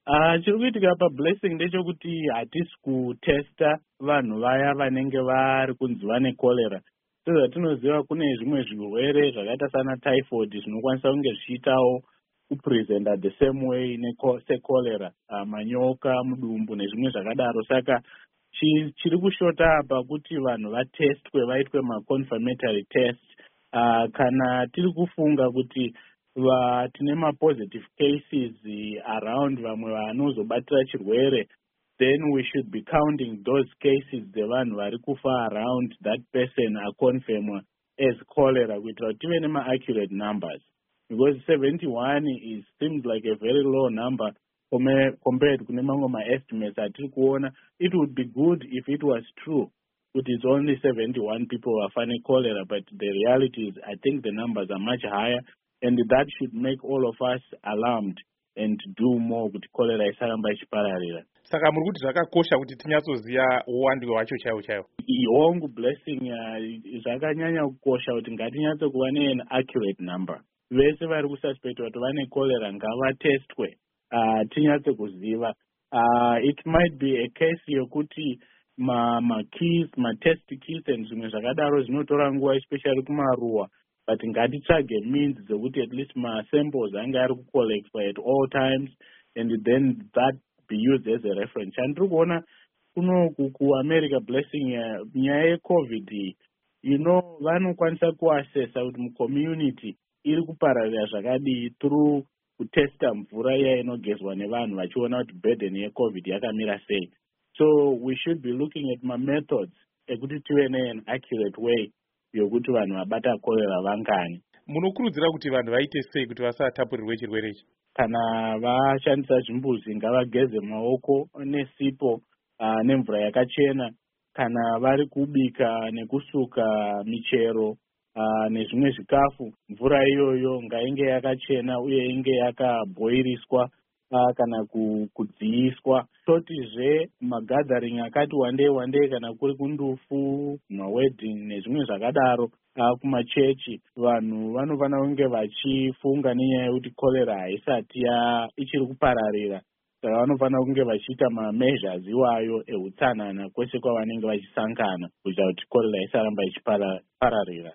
Chiri kuitika pablessing ndechekuti hatisi kutesta vanhu vaya vanenge vari kunzi vane cholera. Sezvatinoziva kune zvimwe zvirwere zvakaita sana typhoid zvinokwanisa kunge zvichiitawo kupresenta the same way secholera, manyoka, mudumbu nezvimwe zvakadaro. Saka chiri kushota apa kuti vanhu vatestwe, vaitwe maconfirmatory test. Kana tiri kufunga kuti tine mapositive cases around vamwe vanozobatira chirwere, then we should be counting those cases dzevanhu vari kufa around that person aconfirmwa as cholera kuitira kuti tive nema-accurate numbers, because 71 seems like a very low number compared kune mamwe ma-estimates atiri kuona. It would be good if it was true that it's only 71 people who are finding cholera, but the reality is I think the numbers are much higher, and that should make all of us alarmed and do more kuti cholera isaramba ichipararira. Saka muri kuti zvakakosha kuti tinyatsoziva uwandu hwacho chaiwo. Hongu blessing zvakanyanya kukosha kuti ngatinyatso kuva ne accurate number. Vese vari kususpectwa kuti vane cholera ngavatestwe, tinyatso kuziva. It might be a case yokuti ma-keys, ma-test keys and zvimwe zvakadaro zvinotora nguva, especially kumaruwa. But ngatitsvage means dzekuti at least ma-samples ange ari kucollectwa at all times, and then that be used as a reference. Chandiri kuona kuno kuAmerica blessing nyaya yeCovid, vanokwanisa kuassessa kuti mucommunity iri kupararira zvakadii through kutesta mvura iya inogezwa nevanhu vachiona kuti burden yeCovid yakamira sei. So we should be looking at methods ekuti tive an accurate way yokuti vanhu vabata cholera vangani. Munokurudzira kuti vanhu vaite sei kuti vasatapurirwe chirwere ichi? Kana vashandisa zvimbuzi ngavageze maoko nesipo nemvura yakachena. Kana vari kubika nekusuka michero nezvimwe zvikafu, mvura iyoyo ngainge yakachena uye inge yakabhoiriswa kana kudziiswa. Totizve magathering akati wandei kana kuri kundufu, mawedding nezvimwe zvakadaro kumachechi, vanhu vanofana kunge vachifunga nenyaya yekuti cholera haisati ichiri kupararira. Saka vanofana kunge vachiita ma-measures iwayo ehutsanana kwese kwavanenge vachisangana kuita kuti cholera isaramba ichipararira.